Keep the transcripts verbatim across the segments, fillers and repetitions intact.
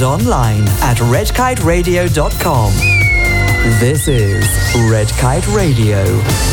online at red kite radio dot com. This is Red Kite Radio.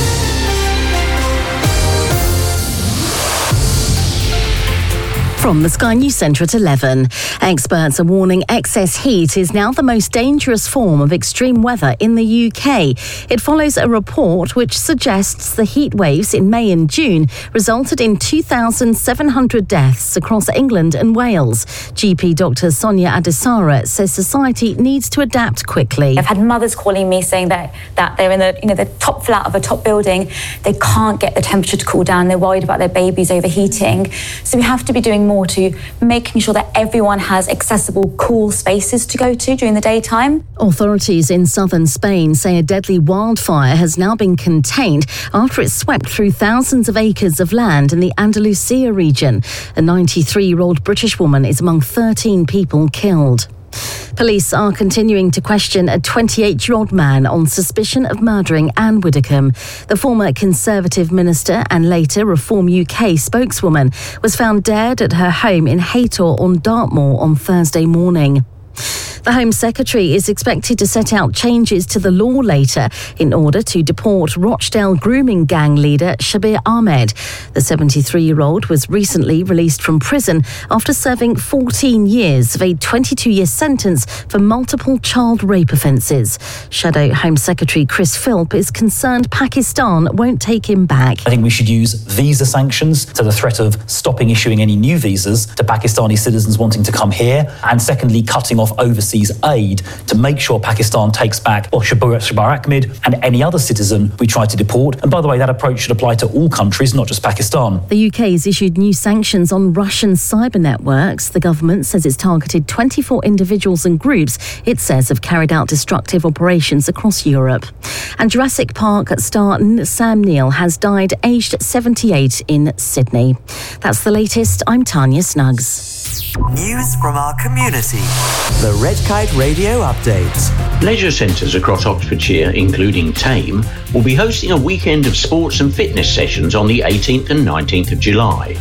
From the Sky News Centre at eleven, experts are warning excess heat is now the most dangerous form of extreme weather in the U K. It follows a report which suggests the heat waves in May and June resulted in two thousand seven hundred deaths across England and Wales. G P Doctor Sonia Adesara says society needs to adapt quickly. I've had mothers calling me saying that, that they're in the, you know, the top flat of a top building. They can't get the temperature to cool down. They're worried about their babies overheating. So we have to be doing more to making sure that everyone has accessible, cool spaces to go to during the daytime. Authorities in southern Spain say a deadly wildfire has now been contained after it swept through thousands of acres of land in the Andalusia region. A ninety-three-year-old British woman is among thirteen people killed. Police are continuing to question a twenty-eight-year-old man on suspicion of murdering Anne Widdecombe. The former Conservative minister and later Reform U K spokeswoman was found dead at her home in Haytor on Dartmoor on Thursday morning. The Home Secretary is expected to set out changes to the law later in order to deport Rochdale grooming gang leader Shabir Ahmed. The seventy-three-year-old was recently released from prison after serving fourteen years of a twenty-two-year sentence for multiple child rape offences. Shadow Home Secretary Chris Philp is concerned Pakistan won't take him back. I think we should use visa sanctions to the threat of stopping issuing any new visas to Pakistani citizens wanting to come here, and secondly, cutting off overseas aid to make sure Pakistan takes back or Shabir, Shabir Ahmed and any other citizen we try to deport. And by the way, that approach should apply to all countries, not just Pakistan. The U K has issued new sanctions on Russian cyber networks. The government says it's targeted twenty-four individuals and groups it says have carried out destructive operations across Europe. And Jurassic Park star Sam Neill has died aged seventy-eight in Sydney. That's the latest. I'm Tanya Snuggs. News from our community. The Red Kite Radio Update. Leisure centres across Oxfordshire, including Tame, will be hosting a weekend of sports and fitness sessions on the eighteenth and nineteenth of July.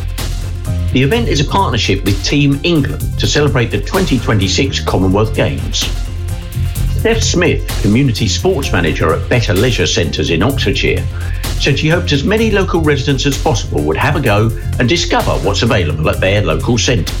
The event is a partnership with Team England to celebrate the twenty twenty-six Commonwealth Games. Steph Smith, Community Sports Manager at Better Leisure Centres in Oxfordshire, said she hoped as many local residents as possible would have a go and discover what's available at their local centre.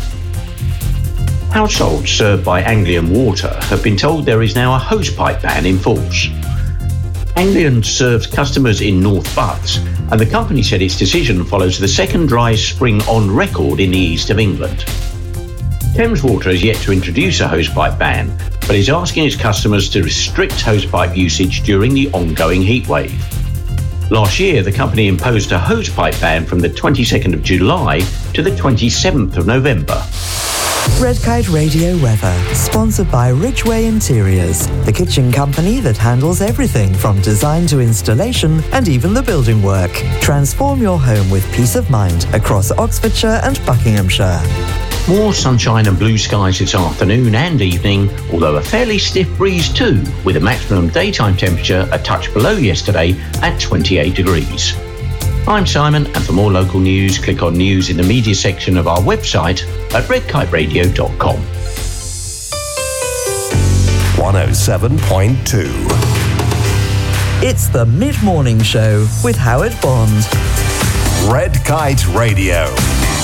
Households served by Anglian Water have been told there is now a hosepipe ban in force. Anglian serves customers in North Bucks, and the company said its decision follows the second driest spring on record in the east of England. Thames Water has yet to introduce a hosepipe ban, but is asking its customers to restrict hosepipe usage during the ongoing heatwave. Last year, the company imposed a hosepipe ban from the twenty-second of July to the twenty-seventh of November. Red Kite Radio weather, sponsored by Ridgeway Interiors, the kitchen company that handles everything from design to installation and even the building work. Transform your home with peace of mind across Oxfordshire and Buckinghamshire. More sunshine and blue skies this afternoon and evening, although a fairly stiff breeze too, with a maximum daytime temperature a touch below yesterday at twenty-eight degrees. I'm Simon, and for more local news, click on News in the Media section of our website at red kite radio dot com. one oh seven point two. It's the Mid-Morning Show with Howard Bond. Red Kite Radio.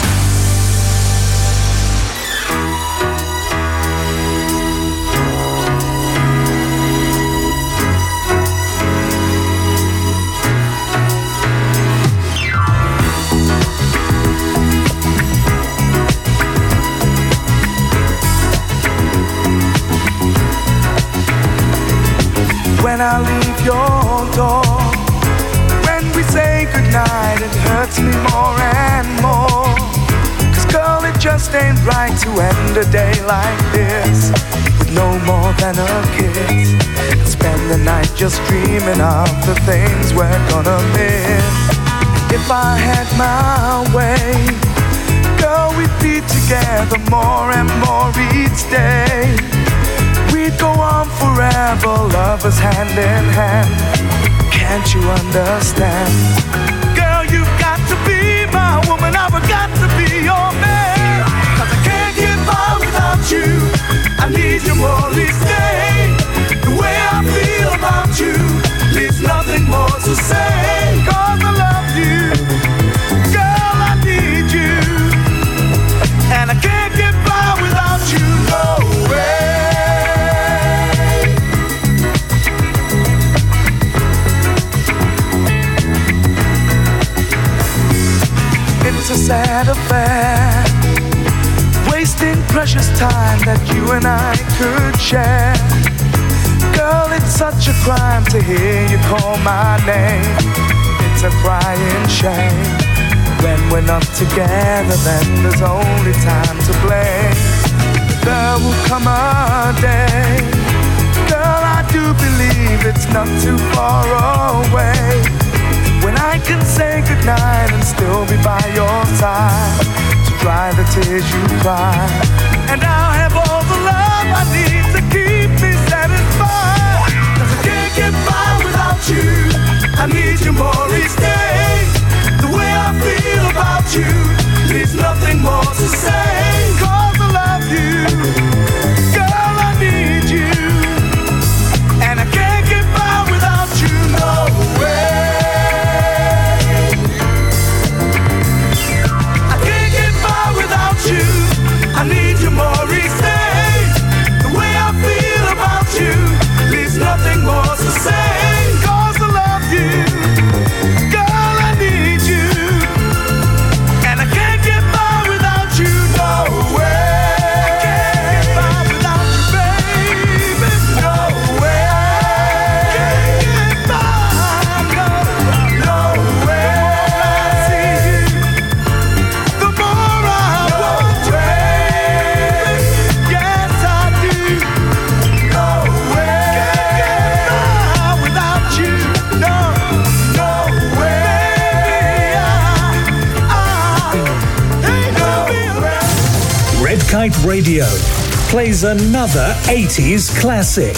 When I leave your door, when we say goodnight, it hurts me more and more. Cause girl, it just ain't right to end a day like this with no more than a kiss, and spend the night just dreaming of the things we're gonna miss. If I had my way, girl, we'd be together more and more each day. We'd go on forever, lovers hand in hand. Can't you understand? Girl, you've got to be my woman, I've got to be your man. Cause I can't get by without you. I need sad affair, wasting precious time that you and I could share. Girl, it's such a crime to hear you call my name. It's a crying shame. When we're not together, then there's only time to blame. There will come a day, girl, I do believe it's not too far away, when I can say goodnight and still be by your side, to dry the tears you cry. And I'll have all the love I need to keep me satisfied. Cause I can't get by without you, I need you more each day. The way I feel about you leaves nothing more to say. Cause I love you, girl, I need you, and I can't get by without you, no way. I can't get by without you, I need you more each day. The way I feel about you leaves nothing more to say. Cause I love you, girl, I need you, and I can't get by without you, no way. I can't get by without you, baby, no way. Can't get by, no, no way. I see you, the more I want you, baby. Yes, I do. No way. Can't get by without you, no, no way. I, I ain't no way. Red Kite Radio plays another eighties classic.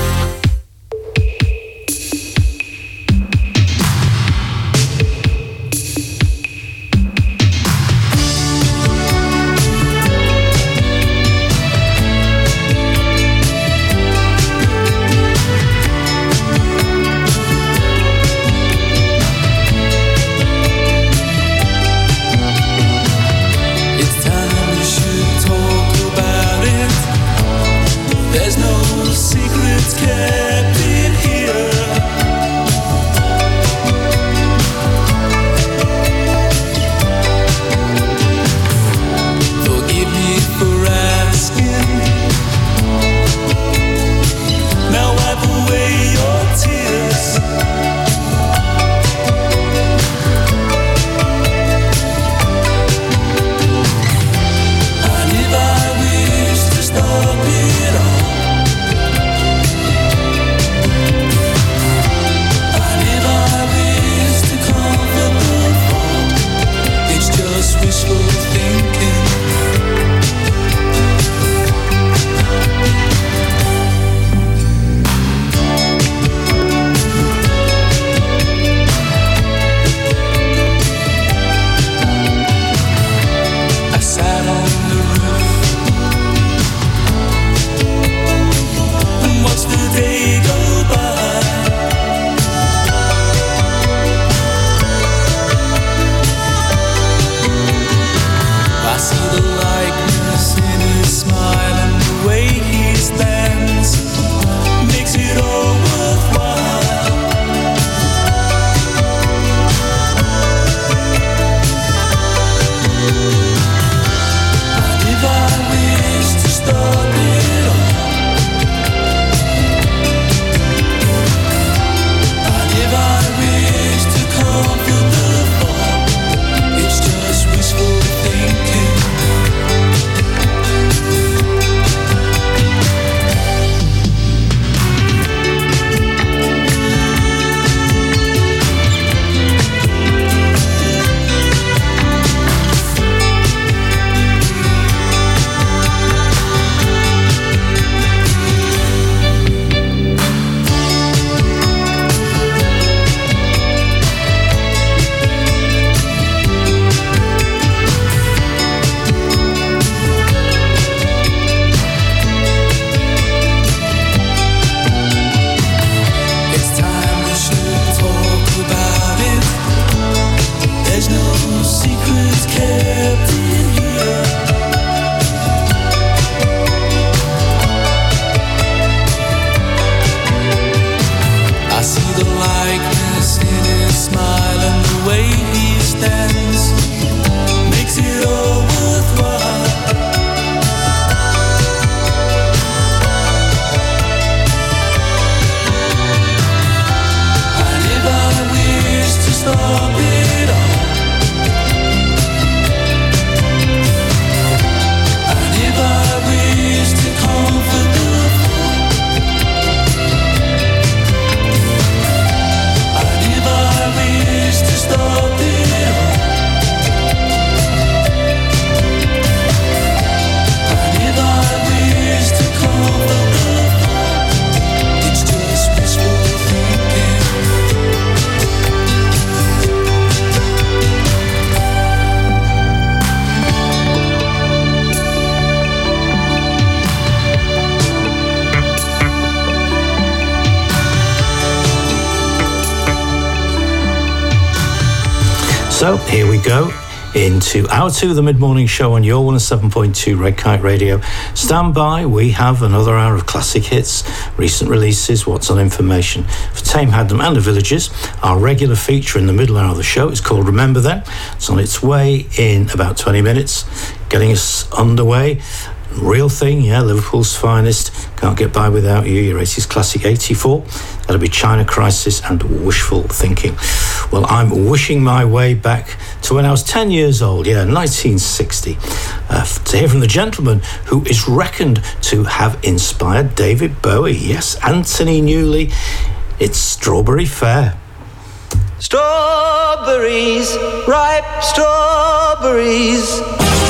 It's time we should talk about it. There's no secrets kept in here. Forgive me for asking. Now wipe away your tears. And if I wish to stop it all, So here we go into hour two of the mid-morning show on your one oh seven point two Red Kite Radio. Stand by, we have another hour of classic hits, recent releases, what's on information for Tame Hadnam and the Villages. Our regular feature in the middle hour of the show is called Remember Them. It's on its way in about twenty minutes, getting us underway. Real thing, yeah, Liverpool's finest. Can't get by without you, your eighties classic eighty-four. That'll be China Crisis and Wishful Thinking. Well, I'm wishing my way back to when I was ten years old, yeah, nineteen sixty, uh, to hear from the gentleman who is reckoned to have inspired David Bowie. Yes, Anthony Newley. It's Strawberry Fair. Strawberries, ripe strawberries.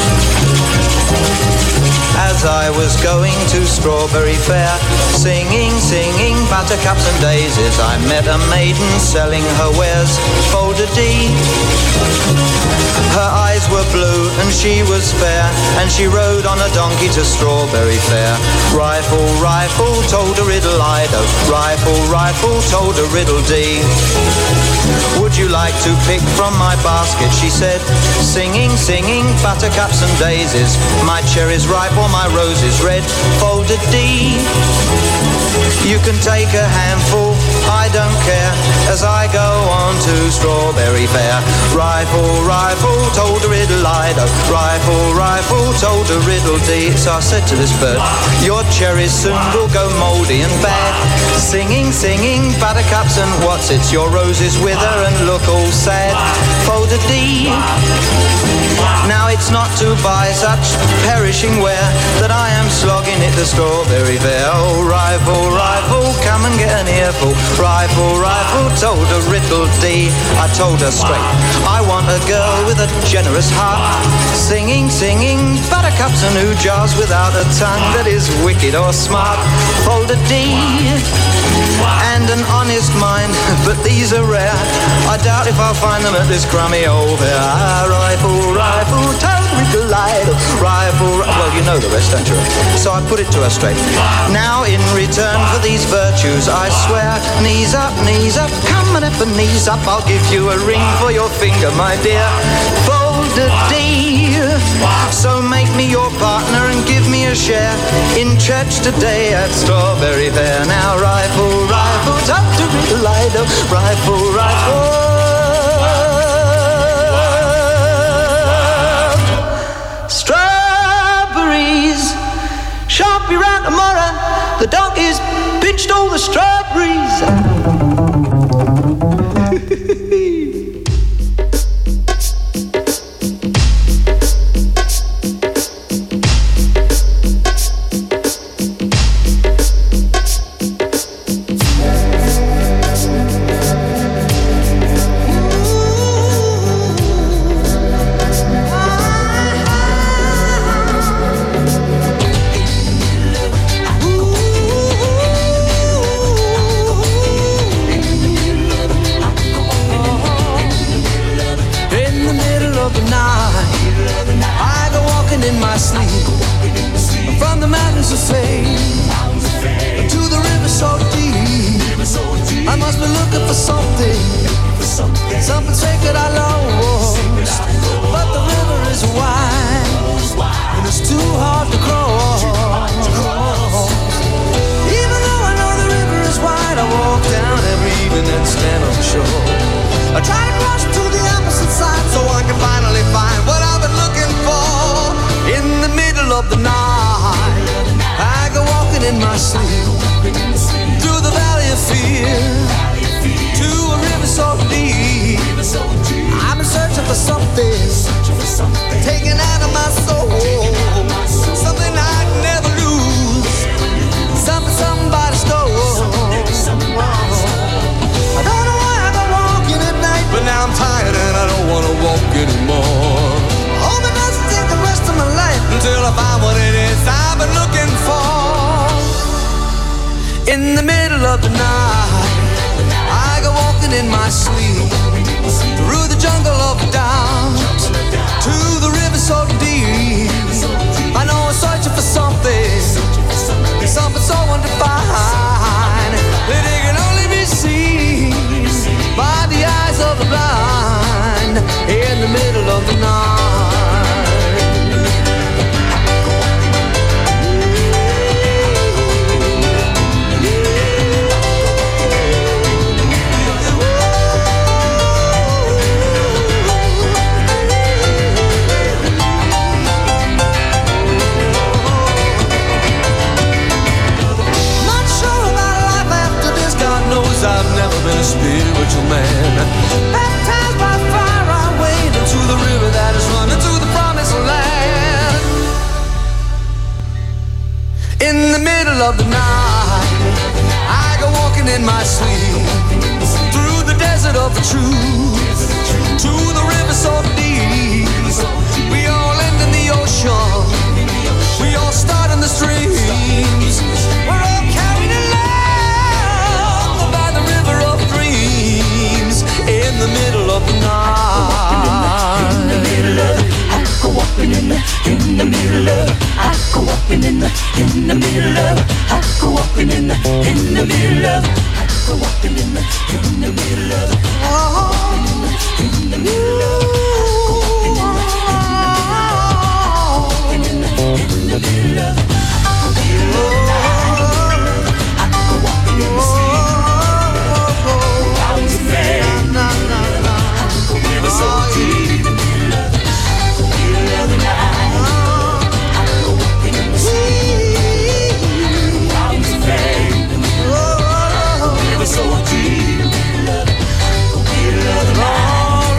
As I was going to Strawberry Fair, singing, singing buttercups and daisies, I met a maiden selling her wares, fold-a-dee. Her eyes were blue and she was fair, and she rode on a donkey to Strawberry Fair. Rifle, rifle, told a riddle-ido, rifle, rifle, told a riddle-dee. Would you like to pick from my basket, she said, singing, singing buttercups and daisies, my cherries ripe or my roses red, fold-a-dee. You can take a handful, I don't care, as I go on to Strawberry Fair. Rifle, rifle, told a riddle-ido, rifle, rifle, told a riddle-dee. So I said to this bird, your cherries soon will go mouldy and bad. Singing, singing buttercups and what's it, your roses wither and look all sad, fold-a-dee. Now it's not to buy such perishing ware that I am slogging it to Strawberry Fair. Oh, rifle, rifle, come and get an earful. Rifle, rifle, told a riddle-dee. I told her straight, I want a girl with a generous heart, singing, singing buttercups and ooh jars without a tongue that is wicked or smart, fold-a-dee. And an honest mind, but these are rare. I doubt if I'll find them at this crummy old fair. Ah, rifle, rifle, told riddle-ido, rifle, well, you know the rest, don't you? So I put it to her straight. Now in return for these virtues, I swear, knees up, knees up, come on up and knees up, I'll give you a ring for your finger, my dear, fold-a-dee. So make me your partner and give me a share in church today at Strawberry Fair. Now rifle, rifle, told a riddle-ido, rifle, rifle. Strawberries, shan't be round tomorrow. The donkey's pinched all the strawberries. Yeah. spiritual man. Baptized by fire, I wade into the river that is running to the promised land. In the middle of the night, I go walking in my sleep through the desert of the truth to the river so deep. We all end in the ocean. We all start in the streams. We're all carried along by the river of dreams. In the middle of the night. In the middle of it, I go walking in the, in the middle of it. I go walking in the, in the middle of it. I go walking in the, in the middle of it. I go walking in the, in the middle of it. Oh, in the middle of it. In the middle of it, I go walking in the I go walking in the sea. Clouds of rain, I go river so deep. In the middle of it, the middle of the night, I go walking in the sea. Clouds of rain, I go river so deep. In the middle of it, the middle of the night.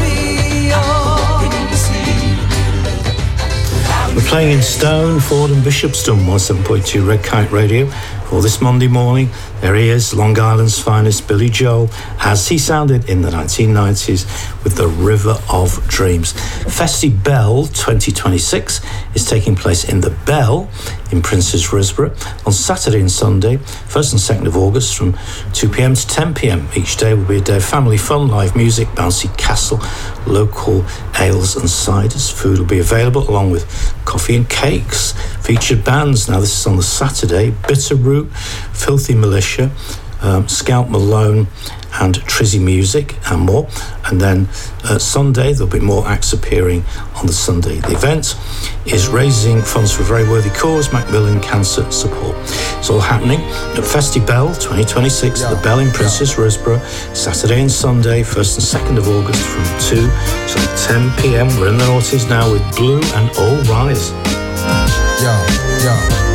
We're playing in Stone, Ford and Bishopston, one oh seven point two Red Kite Radio. For this Monday morning, there he is, Long Island's finest, Billy Joel, as he sounded in the nineteen nineties with The River of Dreams. Festibell twenty twenty-six is taking place in The Bell in Princess Risborough on Saturday and Sunday, first and second of August from two p.m. to ten p.m. Each day will be a day of family fun, live music, bouncy castle, local ales and ciders. Food will be available along with coffee and cakes. Featured bands, now this is on the Saturday, Bitterroot, Filthy Militia, um, Scout Malone and Trizzy Music and more. And then uh, Sunday there'll be more acts appearing on the Sunday. The event is raising funds for a very worthy cause, Macmillan Cancer Support. It's all happening at Festibell twenty twenty-six, yeah, The Bell in Princess yeah. Risborough, Saturday and Sunday, first and second of August from two till ten p.m. We're in the noughties now with Blue and All Rise. Yo, yo.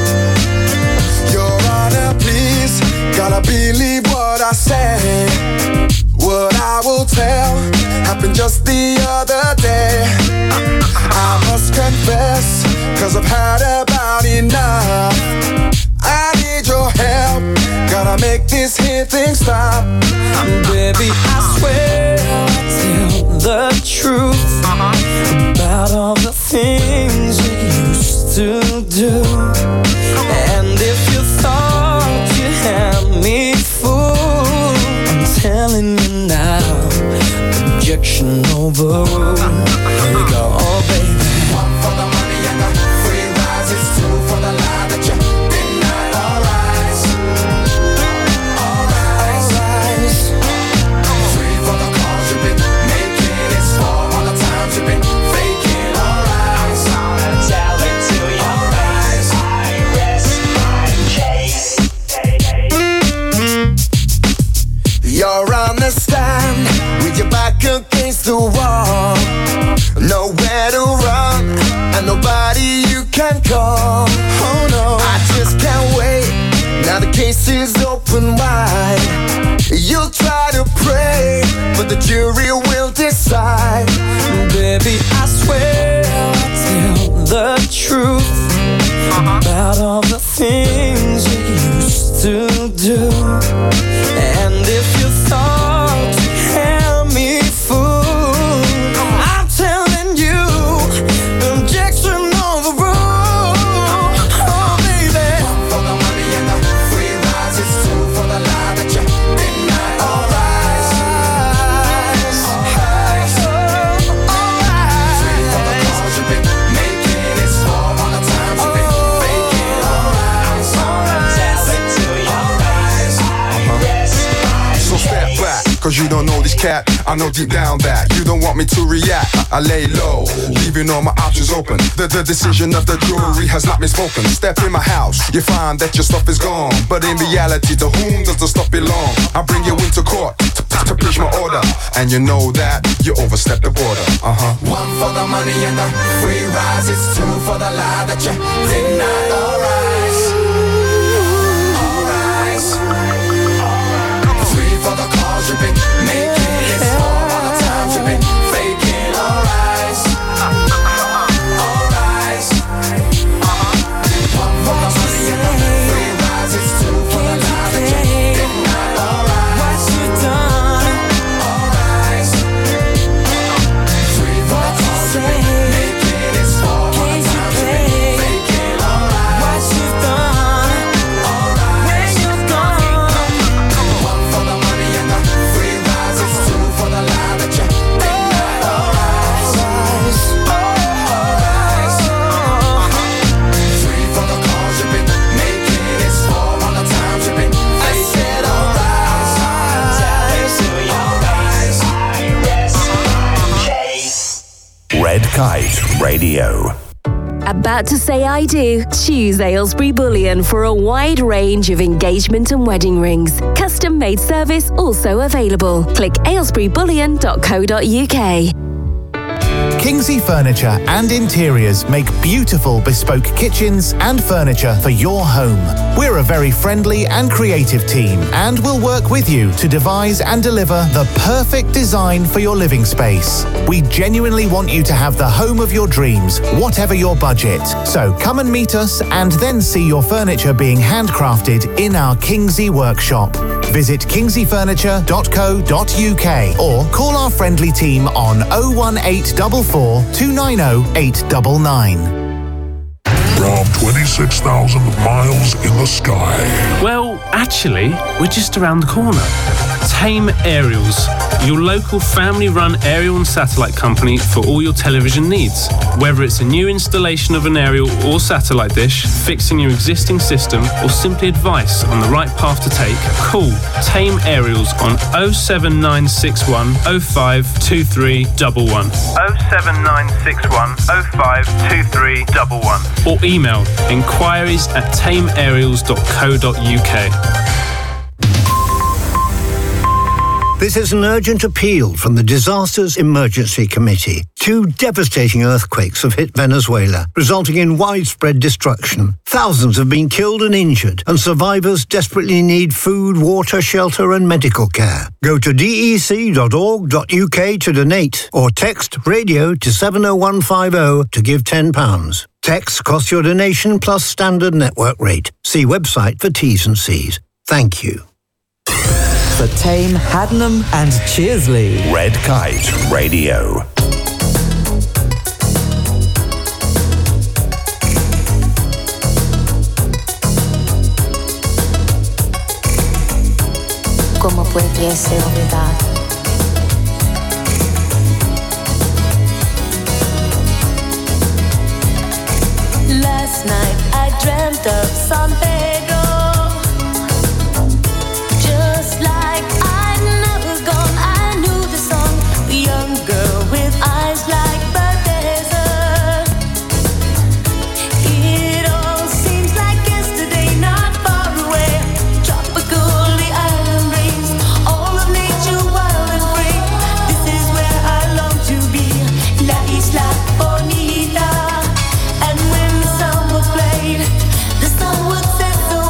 Your Honor, please, gotta believe what I say. What I will tell happened just the other day. I must confess, cause I've had about enough. I need your help, gotta make this here thing stop. Baby, I swear I'll tell the truth about all the things you used to do. And if you thought you had me fooled, I'm telling you now, objection overruled. Here we go, oh baby. One for the money and the free rise, it's two for the lie that you denied. All rise, all rise, all rise. Three for the calls you've been making, it's four all the times you've been faking. All rise, I'm gonna tell it to you. All rise, I rest my case. You're on the stand with your back against the wall, nowhere to run and nobody you can call. Oh no, I just can't wait. Now the case is open wide. You'll try to pray, but the jury will decide. Baby, I swear I'll tell the truth about all the things you used to do. And if you thought you had me fooled, I'm telling you, objection overruled. Oh baby, one for the money and the free rise, it's two for the lie that you denied. All rise, all rise, all rise. Three for the calls you've been making, it's four all the times you've been faking. All rise, all rise, tell it to you. All rise, I rest my So step back, cause you don't know this cat. I know deep down that you don't want me to react. I lay low, leaving all my options open. The, the decision of the jury has not been spoken. Step in my house, you find that your stuff is gone. But in reality, to whom does the stuff belong? I bring you into court to, to preach my order, and you know that you overstepped the border. Uh-huh. One for the money and the free rise, it's two for the lie that you denied. All rise, all rise, three for the cause you've been Kite Radio. About to say I do? Choose Aylesbury Bullion for a wide range of engagement and wedding rings. Custom made service also available. Click aylesbury bullion dot co dot uk. Kingsley Furniture and Interiors make beautiful bespoke kitchens and furniture for your home. We're a very friendly and creative team and will work with you to devise and deliver the perfect design for your living space. We genuinely want you to have the home of your dreams, whatever your budget. So come and meet us and then see your furniture being handcrafted in our Kingsley workshop. Visit kingsley furniture dot co dot uk or call our friendly team on oh one eight four four, two nine oh, eight nine nine. From twenty-six thousand miles in the sky. Well, actually, we're just around the corner. Tame Aerials, your local family-run aerial and satellite company for all your television needs. Whether it's a new installation of an aerial or satellite dish, fixing your existing system, or simply advice on the right path to take, call Tame Aerials on oh seven nine six one oh five two three one one. oh seven nine six one oh five two three one one. Or email inquiries at tame aerials dot co dot uk. This is an urgent appeal from the Disasters Emergency Committee. Two devastating earthquakes have hit Venezuela, resulting in widespread destruction. Thousands have been killed and injured, and survivors desperately need food, water, shelter, and medical care. Go to d e c dot org dot u k to donate, or text radio to seven oh one five oh to give ten pounds. Text costs your donation plus standard network rate. See website for T's and C's. Thank you. For Tame, Haddenham and Cheersley. Red Kite Radio. ¿Cómo pudiese olvidar? Last night I dreamt of San Pedro. Just like I'd never gone, I knew the song. The young girl with eyes like the desert. It all seems like yesterday, not far away. Tropical, the island breeze, all of nature wild and free. This is where I long to be, La Isla Bonita. And when the song was played, the sun would set so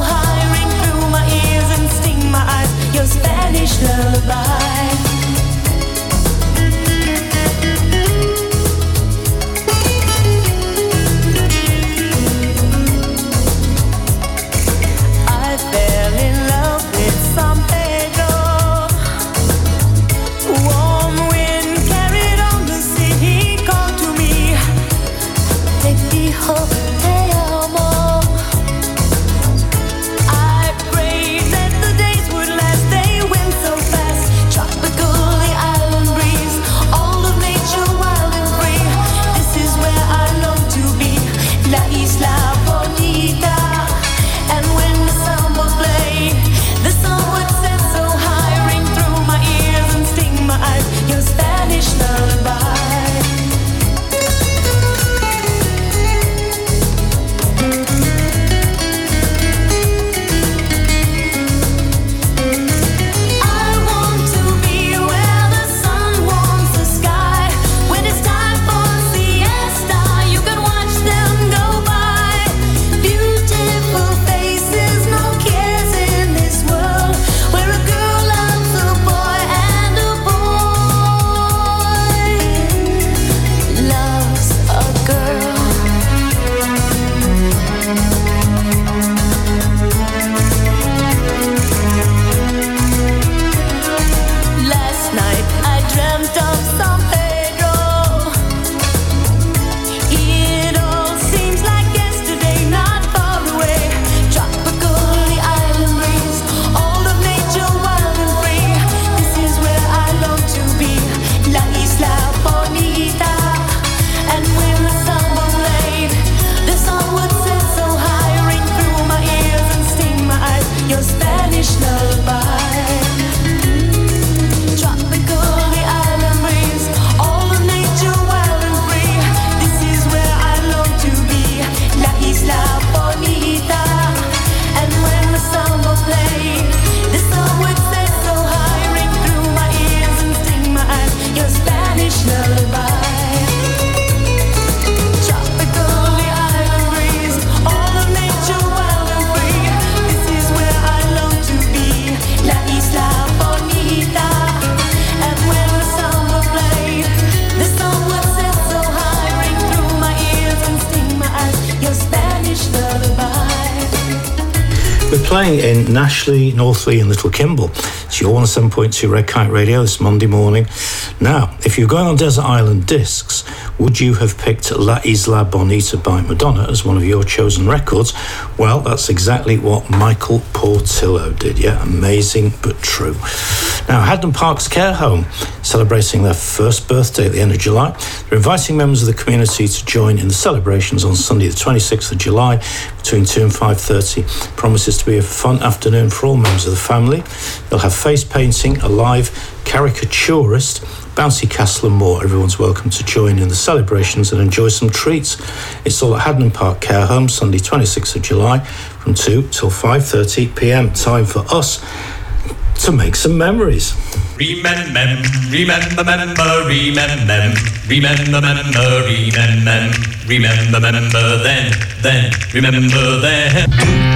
We're playing in Nashley, Northley and Little Kimble. It's your one oh seven point two Red Kite Radio this Monday morning. Now, if you're going on Desert Island Discs, would you have picked La Isla Bonita by Madonna as one of your chosen records? Well, that's exactly what Michael Portillo did, yeah? Amazing but true. Now, Haddon Park's Care Home, celebrating their first birthday at the end of July. They're inviting members of the community to join in the celebrations on Sunday the twenty-sixth of July between two and five thirty. Promises to be a fun afternoon for all members of the family. They'll have face painting, a live caricaturist, bouncy castle and more. Everyone's welcome to join in the celebrations and enjoy some treats. It's all at Haddon Park Care Home, Sunday twenty-sixth of July from two till five thirty p m. Time for us to make some memories. Remember, remember, remember, remember, remember, remember, remember, remember, remember, then, then, remember, then.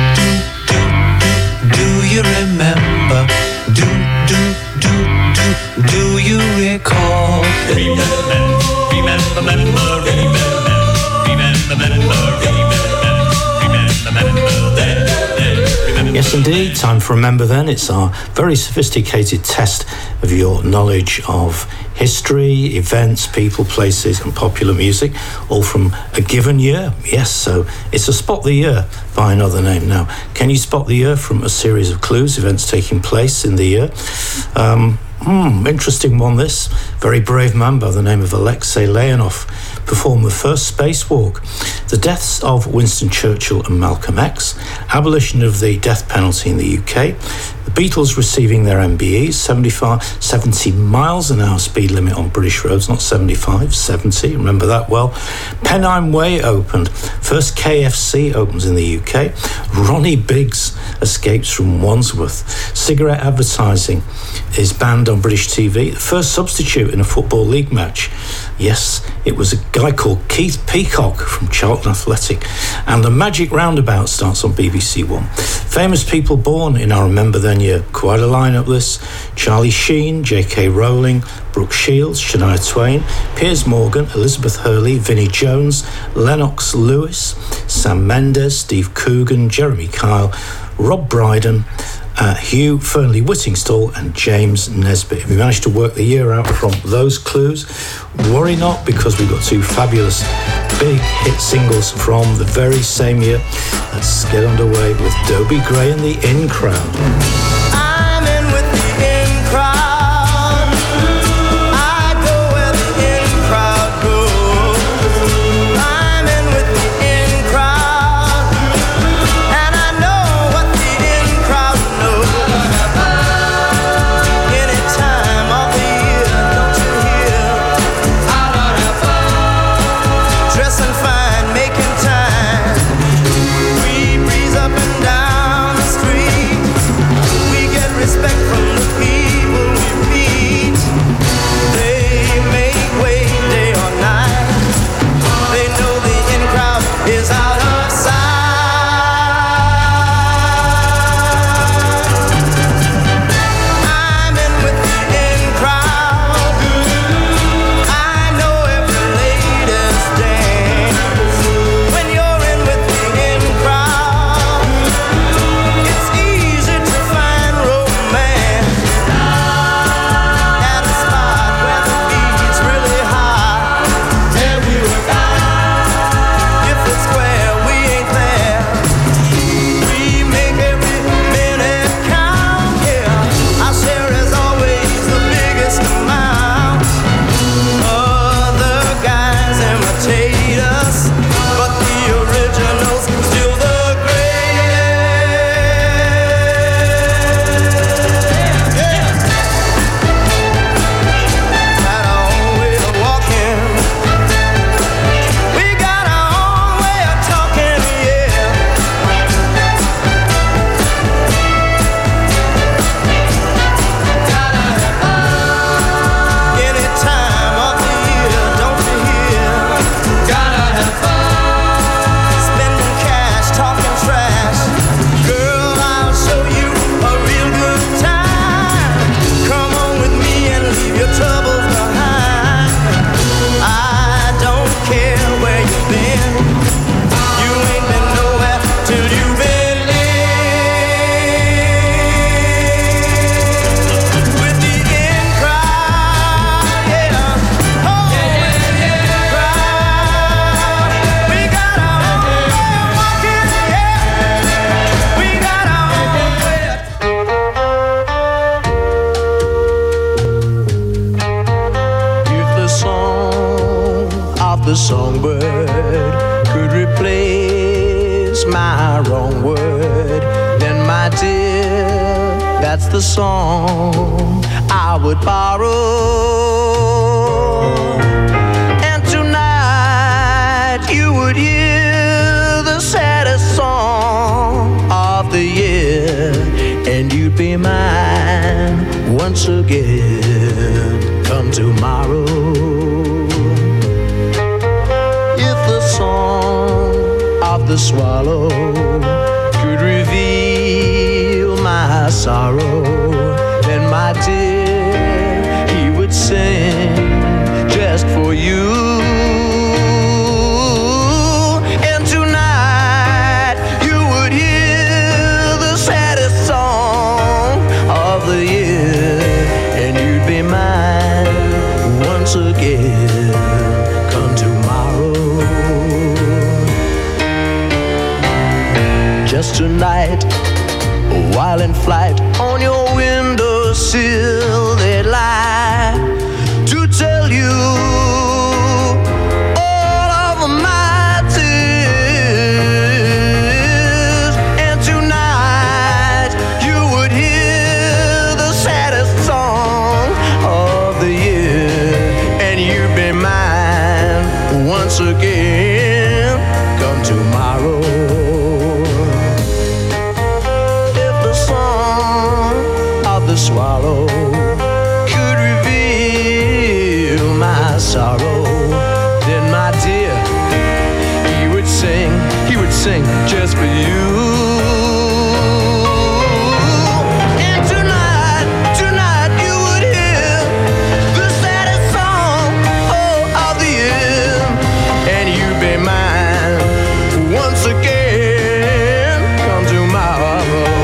Do you remember? Do, do, do, do, do you recall? Remember, remember, remember, remember, remember, remember, remember, then, then, remember. Yes, indeed. Time for Remember Then. It's our very sophisticated test of your knowledge of history, events, people, places and popular music, all from a given year. Yes, so it's a Spot the Year by another name. Now, can you spot the year from a series of clues, events taking place in the year? Um, hmm, interesting one this. Very brave man by the name of Alexei Leonov performed the first spacewalk. The deaths of Winston Churchill and Malcolm X, abolition of the death penalty in the U K, the Beatles receiving their M B Es, seventy-five, seventy miles an hour speed limit on British roads, not seventy-five, seventy, remember that well. Pennine Way opened, first K F C opens in the U K, Ronnie Biggs escapes from Wandsworth, cigarette advertising is banned on British T V, the first substitute in a Football League match, yes, it was a guy called Keith Peacock from Charlton Athletic, and the Magic Roundabout starts on B B C One. Famous people born in our Remember Then year, quite a lineup this: Charlie Sheen, J K Rowling, Brooke Shields, Shania Twain, Piers Morgan, Elizabeth Hurley, Vinnie Jones, Lennox Lewis, Sam Mendes, Steve Coogan, Jeremy Kyle, Rob Brydon, Uh, Hugh Fernley Whittingstall and James Nesbitt. If you managed to work the year out from those clues, worry not, because we've got two fabulous big hit singles from the very same year. Let's get underway with Dobie Gray and the In Crowd. I'm in with the in crowd. I go where the in crowd goes. I'm in with the in crowd, and I know what the in crowd knows. Any time of the year, don't you hear? Dressing fine, making time. We breeze up and down the street. that's the song I would borrow. And tonight you would hear the saddest song of the year, and you'd be mine once again come tomorrow. If the song of the swallow could reveal my sorrow, then my dear, he would sing just for you. And tonight you would hear the saddest song of the year, and you'd be mine once again come tomorrow. Just tonight, while in flight on your windowsill, they'd lie to tell you all of my tears. And tonight you would hear the saddest song of the year, and you'd be mine once again come tomorrow. The swallow could reveal my sorrow, then my dear, he would sing, he would sing just for you. And tonight, tonight you would hear the saddest song, oh, of the year, and you'd be mine once again come tomorrow.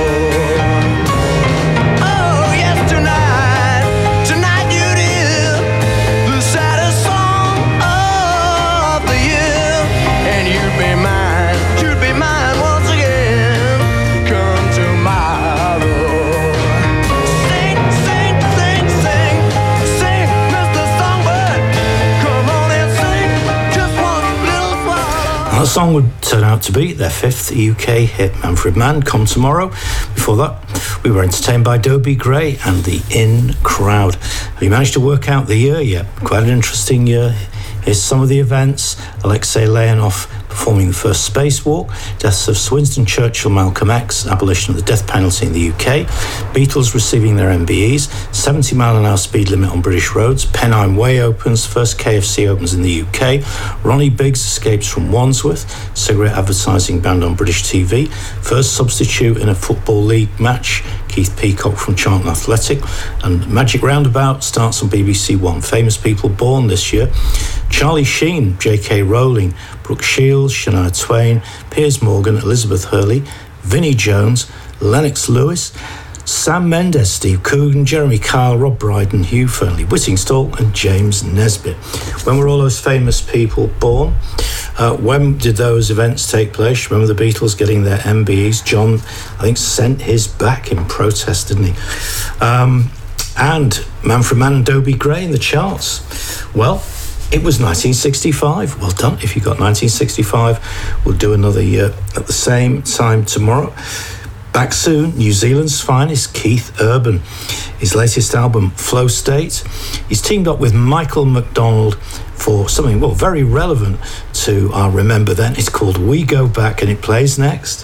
The song would turn out to be their fifth U K hit, Manfred Mann, Come Tomorrow. Before that, we were entertained by Dobie Gray and the In Crowd. Have you managed to work out the year yet? Quite an interesting year. Here's some of the events. Alexei Leonov performing the first spacewalk, deaths of Winston Churchill, Malcolm X, abolition of the death penalty in the U K, Beatles receiving their M B Es, seventy mile an hour speed limit on British roads, Pennine Way opens, first K F C opens in the U K, Ronnie Biggs escapes from Wandsworth, cigarette advertising banned on British T V, first substitute in a Football League match, Keith Peacock from Charlton Athletic, and Magic Roundabout starts on B B C One. Famous people born this year: Charlie Sheen, J K Rowling, Brooke Shields, Shania Twain, Piers Morgan, Elizabeth Hurley, Vinnie Jones, Lennox Lewis, Sam Mendes, Steve Coogan, Jeremy Kyle, Rob Brydon, Hugh Fernley, Whittingstall and James Nesbitt. When were all those famous people born? Uh, when did those events take place? Remember the Beatles getting their M B Es? John, I think, sent his back in protest, didn't he? Um, and Manfred Mann and Dobie Gray in the charts. Well, it was nineteen sixty-five. Well done if you got nineteen sixty-five. We'll do another year at the same time tomorrow. Back soon, New Zealand's finest, Keith Urban. His latest album, Flow State. He's teamed up with Michael McDonald for something, well, very relevant to our Remember Then. It's called We Go Back, and it plays next.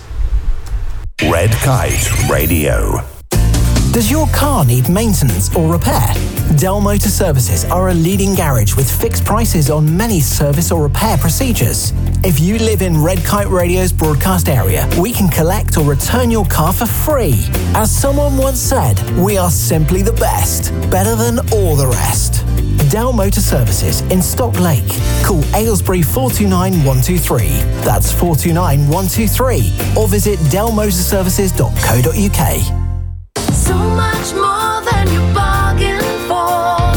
Red Kite Radio. Does your car need maintenance or repair? Dell Motor Services are a leading garage with fixed prices on many service or repair procedures. If you live in Red Kite Radio's broadcast area, we can collect or return your car for free. As someone once said, we are simply the best, better than all the rest. Dell Motor Services in Stock Lake. Call Aylesbury four two nine, one two three. That's four two nine, one two three. Or visit dell motorservices dot co dot uk. So much more than you bargained for. It's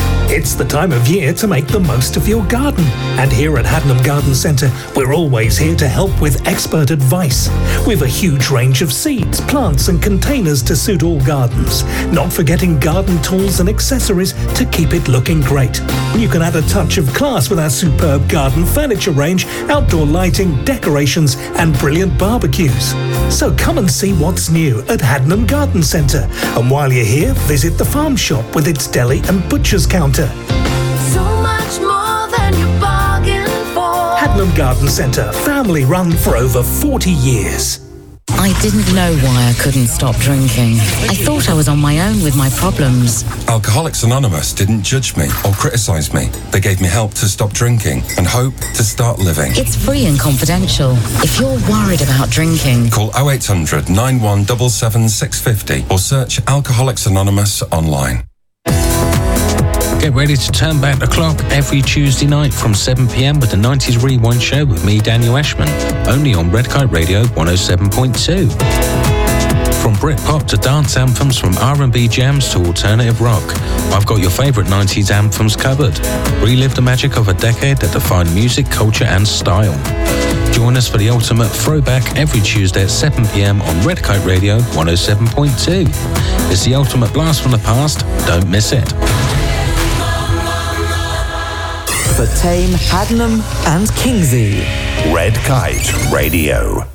It's the time of year to make the most of your garden. And here at Haddenham Garden Centre, we're always here to help with expert advice. We've a huge range of seeds, plants and containers to suit all gardens. Not forgetting garden tools and accessories to keep it looking great. You can add a touch of class with our superb garden furniture range, outdoor lighting, decorations and brilliant barbecues. So come and see what's new at Haddenham Garden Centre. And while you're here, visit the farm shop with its deli and butcher's counter. So much more than you bargained for. Haddenham Garden Centre, family run for over forty years. I didn't know why I couldn't stop drinking. I thought I was on my own with my problems. Alcoholics Anonymous didn't judge me or criticise me. They gave me help to stop drinking and hope to start living. It's free and confidential. If you're worried about drinking, call oh eight hundred, nine one seven seven, six five zero or search Alcoholics Anonymous online. Get ready to turn back the clock every Tuesday night from seven p.m. with the nineties Rewind Show with me, Daniel Ashman, only on Red Kite Radio one oh seven point two. From Britpop to dance anthems, from R and B jams to alternative rock, I've got your favourite nineties anthems covered. Relive the magic of a decade that defined music, culture and style. Join us for the ultimate throwback every Tuesday at seven p.m. on Red Kite Radio one oh seven point two. It's the ultimate blast from the past. Don't miss it. For Tame, Haddenham and Kingsey. Red Kite Radio.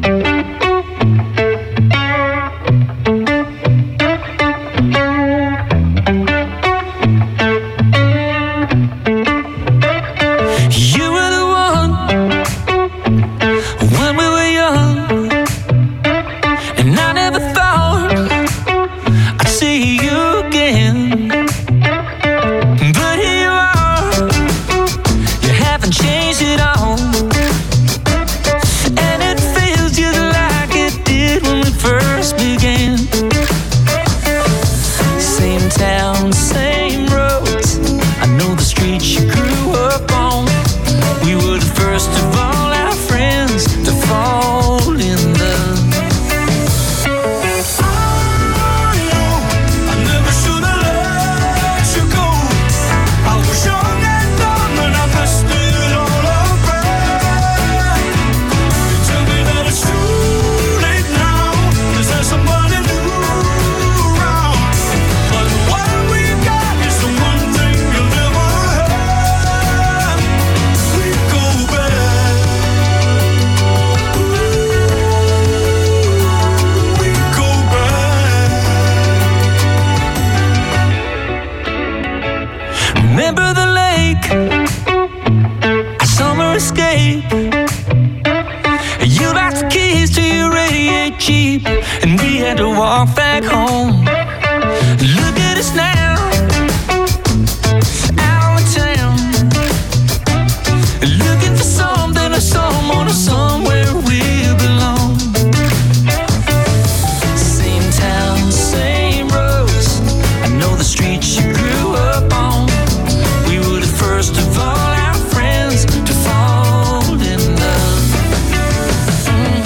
You were the one when we were young, and I never thought I'd see you again. But here you are, you haven't changed at all, and it feels just like it did when we first began. Same town, same roads, I know the streets you grew up on. We were the first of all our friends to fall in love. I never should have let you go. I was young and dumb and I messed it all up right. You tell me that it's too late now. Is there somebody new around? But what we got is the one thing you'll never have. We go back. We go back. Remember the lake, a summer escape. You lost the keys to your eighty-eight Jeep, and we had to walk back home. Look at us now, out of town, looking for something or someone or somewhere we belong. Same town, same roads, I know the streets you grew up on. We were the first of all our friends to fall in love. Mm.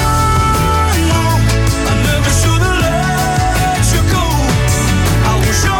I know I never should have let you go. I was young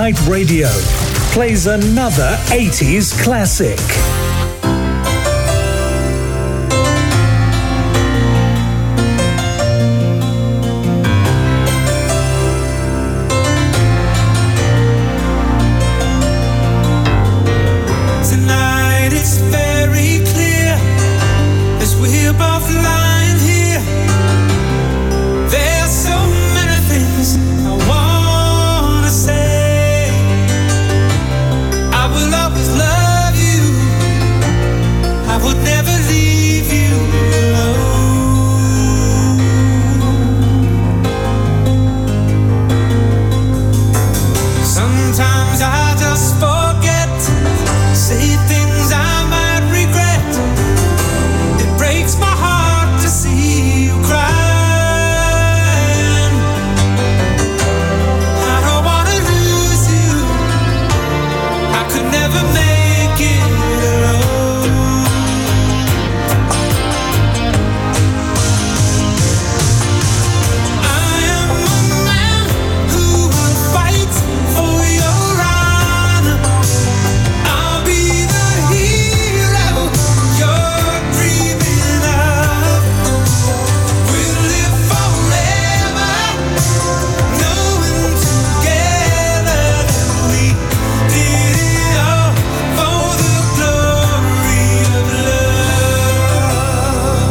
Kite Radio plays another eighties classic. Tonight it's very clear as we're both lying here. There's so many things I wanna say. I will always love you. I would never leave you alone. Sometimes I just forget. Say things I might regret. It breaks my heart to see you crying. I don't wanna lose you. I could never make it alone. I am a man who will fight for your honor. I'll be the hero you're dreaming of. We'll live forever, knowing together that we did it all for the glory of love.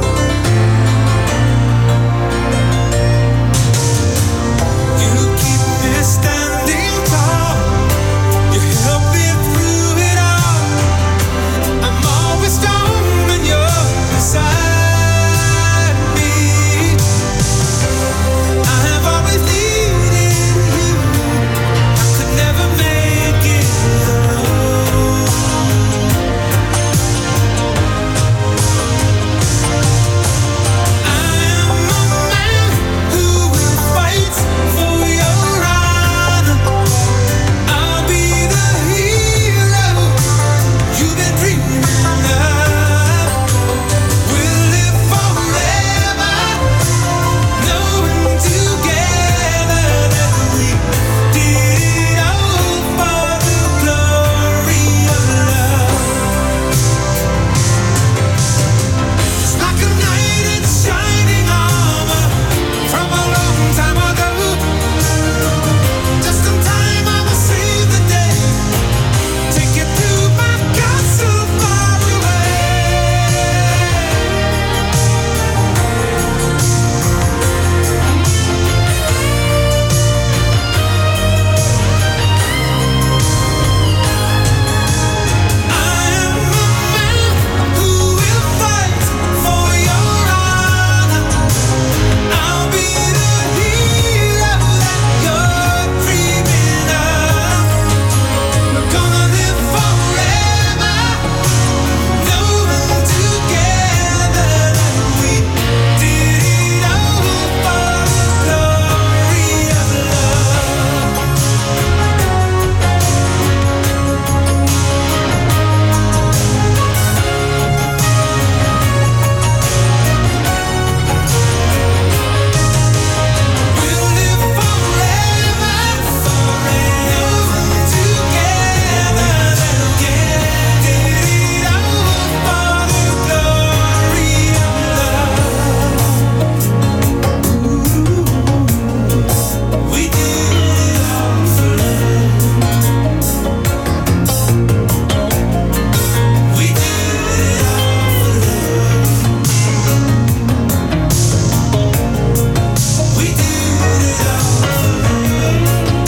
You keep me standing tall. You help me through it all. I'm always strong when you're beside me. I have always needed you. I could never make it alone. I am a man who will fight for your honor. I'll be the hero you've been dreaming of. We'll live forever, knowing together that we did it all for the glory of love. It's like a knight in shining armor from a long time ago. Just in time I will save the day. Take you to my castle far away. I am a man who will fight for your honor. I'll be the hero that you're dreaming of. We're gonna live forever, knowing together that we did it all for the glory of love. We'll live forever, forever together. That we did it all for the glory of love. We did it all for love. We did it all for love. We did it all for love.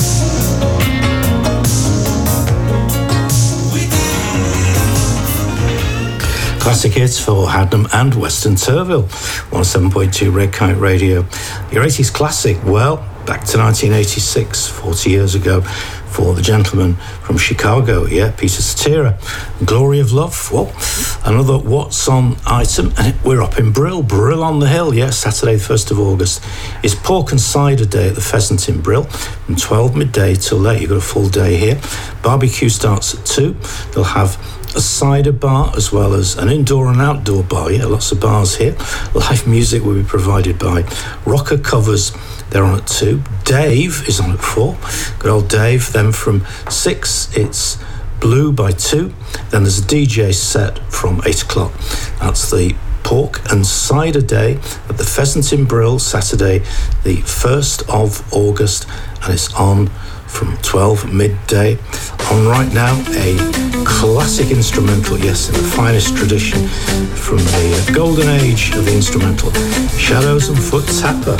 We did it all. Classic hits for Hadnam and Western Turville. one oh seven point two Red Kite Radio. Your eighties classic, well, back to nineteen eighty-six, forty years ago, for the gentleman from Chicago, yeah, Peter Cetera. Glory of Love, well, another What's On item, and we're up in Brill, Brill on the Hill, yeah, Saturday the first of August is Pork and Cider Day at the Pheasant in Brill, from twelve midday till late. You've got a full day here. Barbecue starts at two. They'll have a cider bar as well as an indoor and outdoor bar. Yeah, lots of bars here. Live music will be provided by Rocker Covers they're on at two. Dave is on at four. Good old Dave. Then from six, it's Blue by two. Then there's a D J set from eight o'clock. That's the Pork and Cider Day at the Pheasant in Brill, Saturday, the first of August, and it's on from twelve midday. On right now, a classic instrumental, yes, in the finest tradition from the golden age of the instrumental, Shadows and Foot Tapper.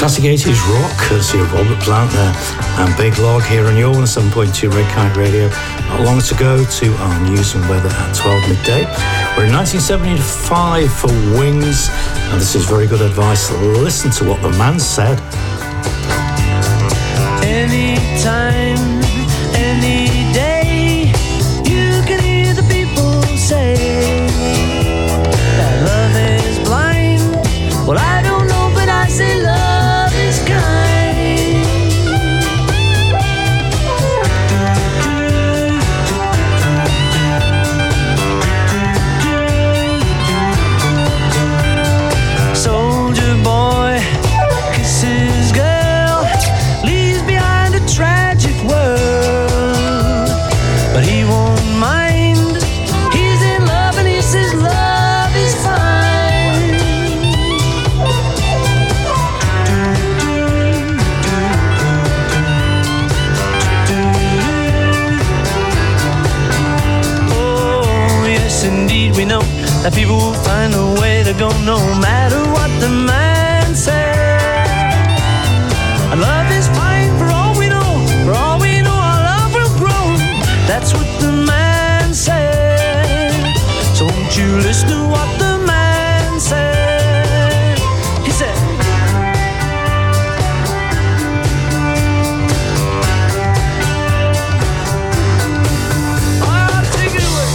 Classic eighties rock, courtesy of Robert Plant there, and Big Log here on your one oh seven point two Red Kite Radio. Not long to go to our news and weather at twelve midday. We're in nineteen seventy-five for Wings, and this is very good advice. Listen to what the man said. Anytime, any day, you can hear the people say that love is blind. Well, I don't know, but I say love is kind. Soldier boy kisses girl, leaves behind a tragic world, but he won't mind. He's in love and he says love is fine. Oh, yes, indeed, we know that people will find a way to go no matter what the man says. Our love is fine for all we know, for all we know our love will grow. That's what the man said. So won't you listen to what the man said? He said, oh, take it away.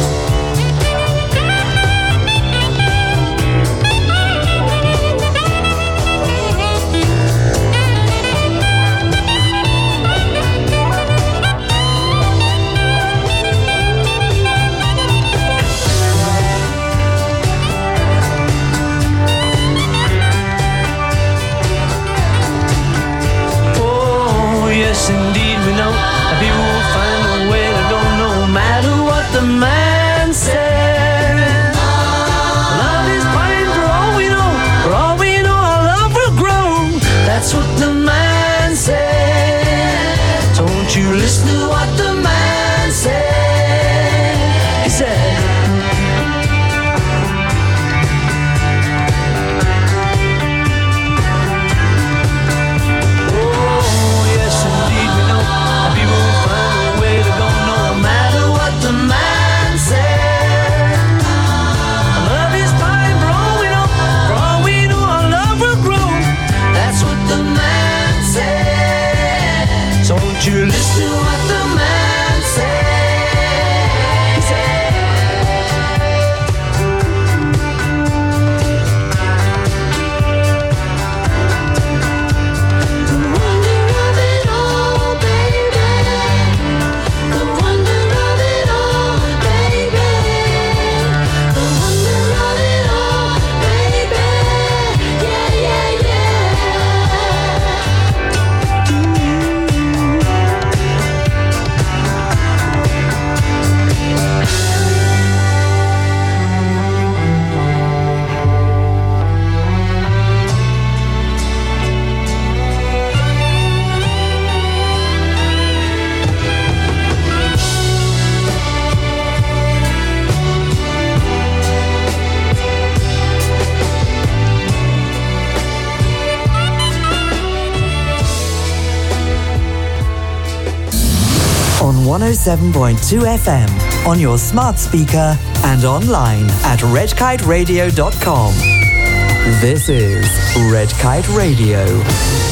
Oh, yes, indeed, we know that people will find a way to go no matter what the man said. Love is fine for all we know, for all we know our love will grow. That's what the man said. So won't you listen to what the man said? He said, oh, yes, indeed, we know that people will find a way to go no matter what the man said. Our love is fine for all we know, for all we know our love will grow. That's what the man said. So won't you listen to what the man said? He said, the wonder of it all, baby. The wonder of it all, baby. The wonder of it all, baby. Yeah, yeah, On one oh seven point two F M, on your smart speaker and online at red kite radio dot com. This is Red Kite Radio.